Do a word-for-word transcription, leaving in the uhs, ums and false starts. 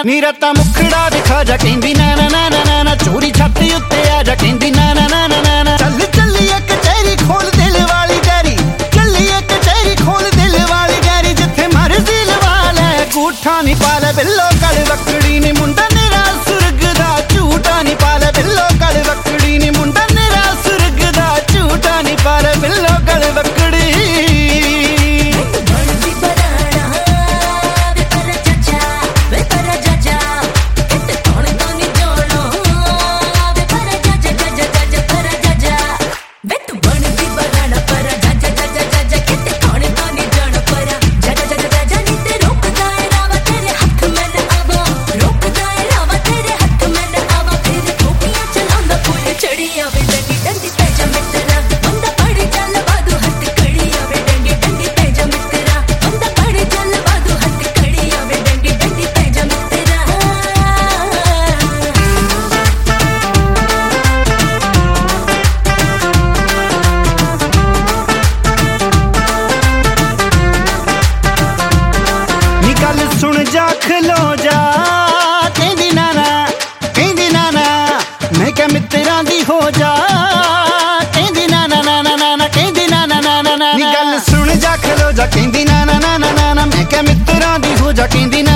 नी रत्ता मुखड़ा दिखा जा कहंदी ना ना ना ना ना, चोरी छाती उत्ते आ जा कहंदी ना ना ना ना ना। चल चलिए कचहरी खोल दिल वाली डायरी, चलिए कचहरी खोल दिल वाली डायरी, जिथे मर्जी लवा ले गूठा नी पा ले बिल्लो गल वकड़ी नी, मुंडा मेरा सुर्ग दा झूठा नी पा ले बिल्लो गल वकड़ी नी, मुंडा मेरा सुर्ग दा झूठा नी पा ले बिल्लो गल वकड़ी। सुन जा खलो जा कहंदी नाना कहंदी नाना, मैं क्या मित्तरां दी हो जा कहंदी नाना नाना नाना कहंदी नाना नाना नाना। नी गल सुन जा खलो जा कहंदी नाना नाना नाना, मैं क्या मित्तरां दी हो जा कहंदी।